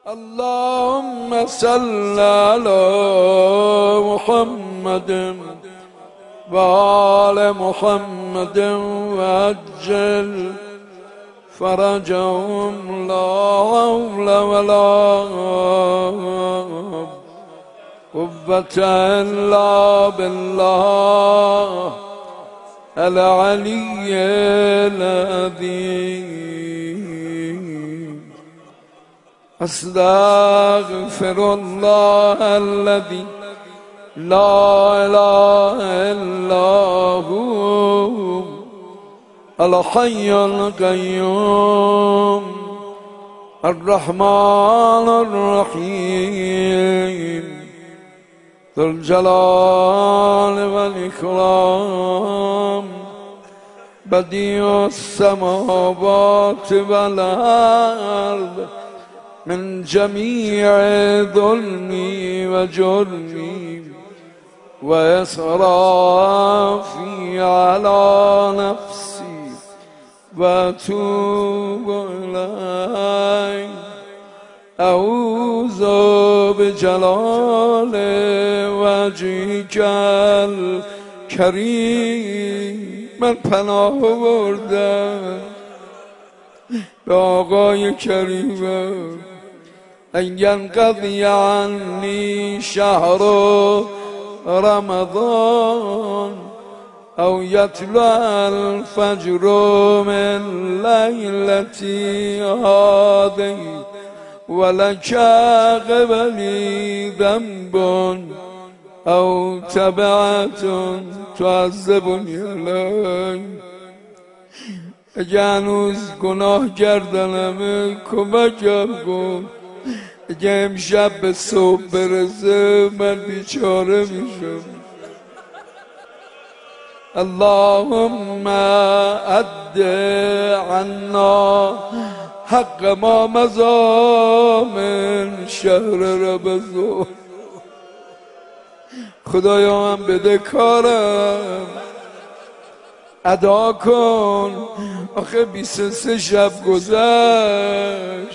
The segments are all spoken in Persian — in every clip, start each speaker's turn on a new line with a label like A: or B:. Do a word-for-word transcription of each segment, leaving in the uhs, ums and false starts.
A: اللهم صل على محمد وآل محمد وعجل فرجهم لا حول ولا قوة إلا بالله العلي العظيم. أستغفر الله الذي لا إله إلا هو الحي القيوم الرحمن الرحيم ذو الجلال والإكرام بديع السماوات والأرض من جميع ظلمي وجرمي وإسرافي على نفسي وأتوب إليك. أعوذ بجلال وجهك الكریم. من پناه بردم به آقای کریم ان ینقضی عنی شهر رمضان او یطلع الفجر من لیلتی هذه ولک قبلی ذنب او تبعت تعذبنی علیه. اگه هنوز گناه کردنمه کمکم کن. اگه امشب به صبح برسه من بیچاره میشم. اللهم اد عنا حق ما مضی من شهر رمضان. خدایا من بده کارم ادا کن. آخه بیست و سه شب گذشت.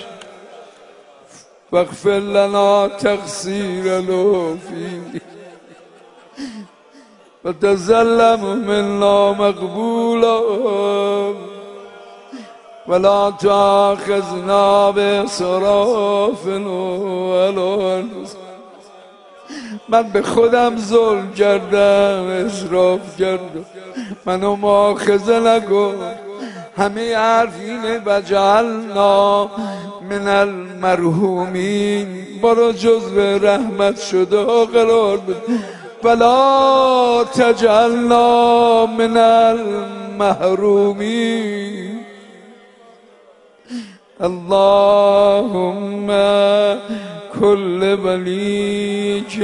A: واغفر لنا تقصیرنا فیه و تظلم منا مقبولا ولا تؤاخذنا بإسرافنا ولا انفسنا. من به خودم ظلم کردم، اسراف کردم، منو مؤاخذه نکن. همه حرف اینه و جعلنا من المرحومین، ما رو جزو رحمت شده قرار بده. ولا تجعلنا من المحرومین. اللهم كل وليك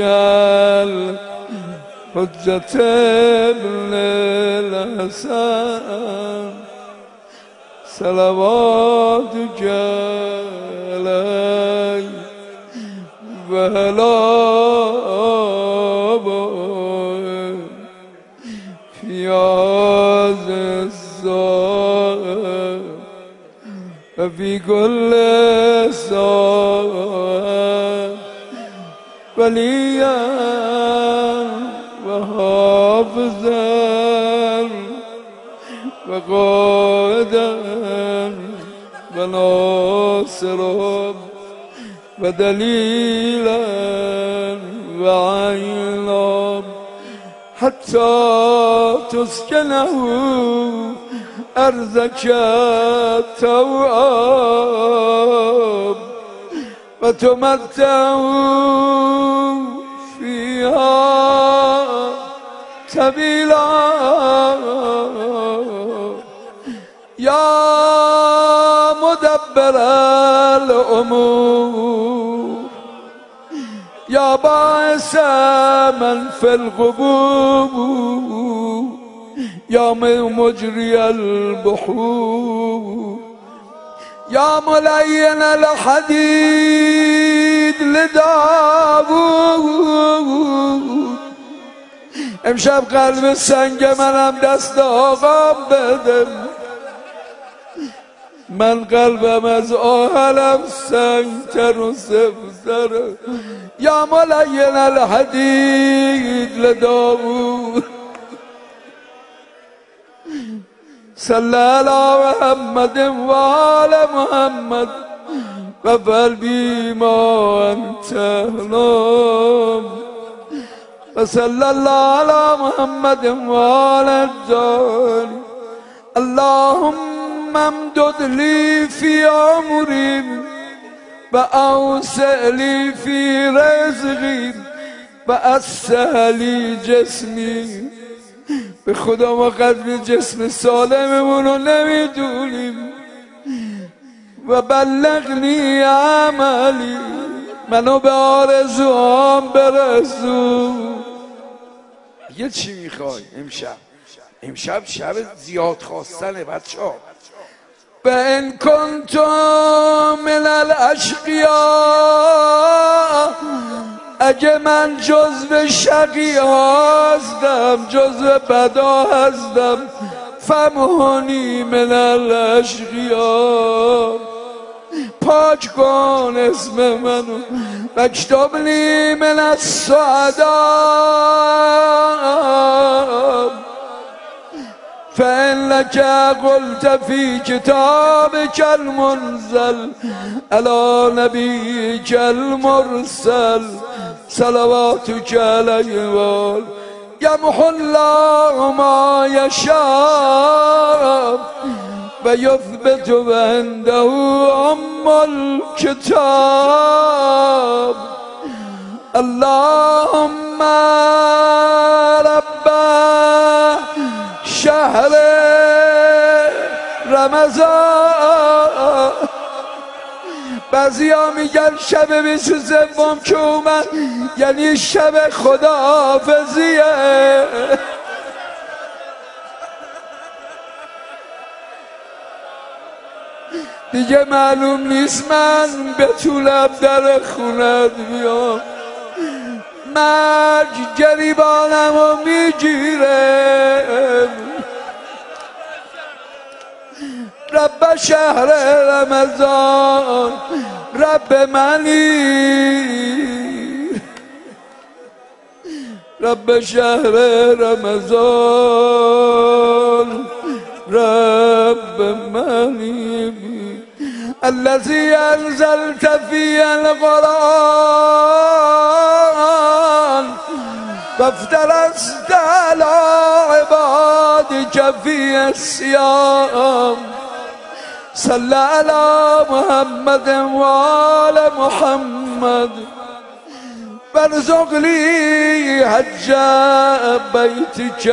A: الحجة ابن الحسن صلواتك عليه وعلى آبائه في هذا الساعة وفي كل ساعة وليا وحافظا وقائدا وناصرا ودليلا وعينا حتى تسكنه أرضك التواب وتمتعوا فيها طويلا. يا مدبر الأمور يا باعث من في القبور يا مجري البحور يا ملين الحديد لداوود. امشب قلب سنگ منم دست آقام بده. من قلبم از آهنم سنگتر و سبزتره. یا ملین الحدید لداود صلی علی محمد و آل محمد و قلبی ما انت نام و صلی الله علی محمد و آل الدار. اللهم امدد لی فی عمری و اوسع لی فی رزقی و اصلح لی جسمی. به خدا ما قدر جسم سالممون رو نمیدونیم. و بلغنی عملی، منو به آرزوام برسون. یه چی میخوای امشب؟ امشب شب زیاد خواستنه بچه ها. و ان کنتم من الاشقیا، اگه من جزو شقی هستم، جزو بدا هستم، فمهونی من الاشقیا، پاک کن اسم منو و اکتب لی من السعداء. فإنك قلت في كتابك المنزل على نبيك المرسل صلواتك عليه وآله يمحو الله ما يشاء ويثبت وعنده أم الكتاب. اللهم رب شهر رمضان. بعضی ها میگن شب بیست و سوم که اومد یعنی شب خداحافظیه. دیگه معلوم نیست من بتونم در خونت بیام. مرگ گریبانم رو میگیره. رب شهر رمضان، رب منی، رب شهر رمضان، رب منی الذي انزلت فيه القرآن وافترست على عبادك فيه الصيام. صل على محمد وآل محمد وارزق لي حج بيتك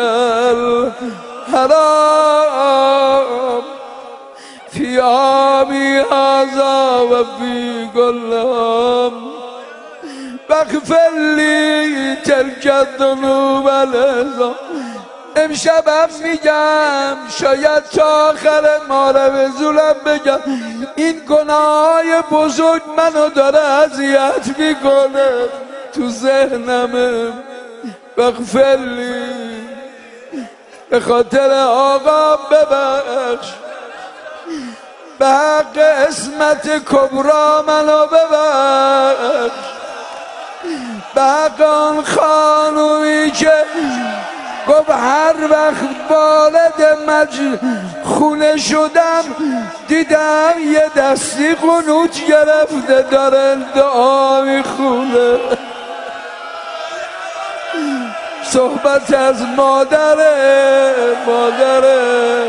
A: الحرام في عامي هذا وفي كل عام واغفر لي تلك الذنوب العظام. امشبم میگم شاید تا آخر مارزولم بگم این گناهای بزرگ منو داره اذیت میکنه تو ذهنمه. واغفر لی، به خاطر آقا ببخش، به حق اسمت کبرا منو ببخش، به حق آن خانومی که گفت هر وقت والد مجل خونه شدم دیدم یه دستی قنوت گرفته داره دعا میخونه. صحبت از مادره، مادره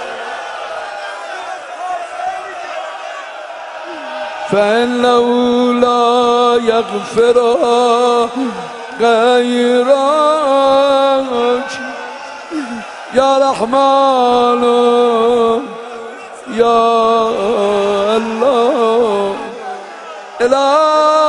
A: فإنه لا يغفرها غيرك يا رحمن يا الله.